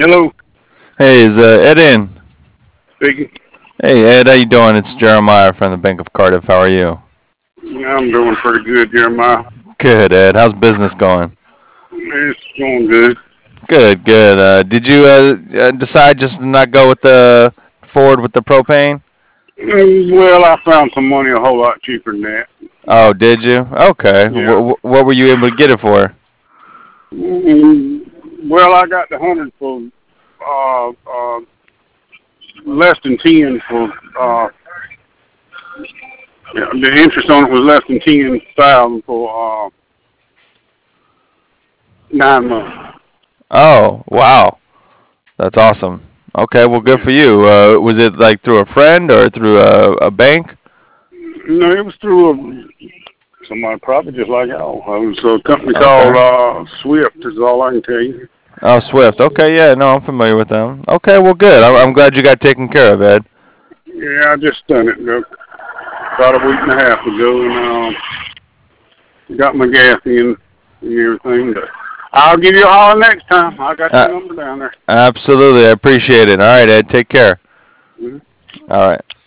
Hello, Hey, is Ed in? speaking. Hey Ed, how you doing? It's Jeremiah from the Bank of Cardiff. How are you? Yeah, I'm doing pretty good, Jeremiah. Good, Ed. How's business going? It's going good. Good, good. Did you decide just to not go with the forward with the propane? Well, I found some money a whole lot cheaper than that. Oh, did you? Okay. Yeah. What were you able to get it for? Well, I got the 100 for uh, uh, less than 10 for yeah, the interest on it was less than 10,000 for 9 months. Oh, wow. That's awesome. Okay, well, good Yeah. for you. Was it like through a friend or through a bank? No, it was through somebody probably just like y'all. It was a company called Okay. Swift. Is all I can tell you. Oh, Swift. Okay, yeah, no, I'm familiar with them. Okay, well, good. I'm glad you got taken care of, Ed. Yeah, I just done it about a week and a half ago, and got my gas in and everything. But I'll give you a holler next time. I got Uh, your number down there. Absolutely, I appreciate it. All right, Ed, take care. Mhm. All right.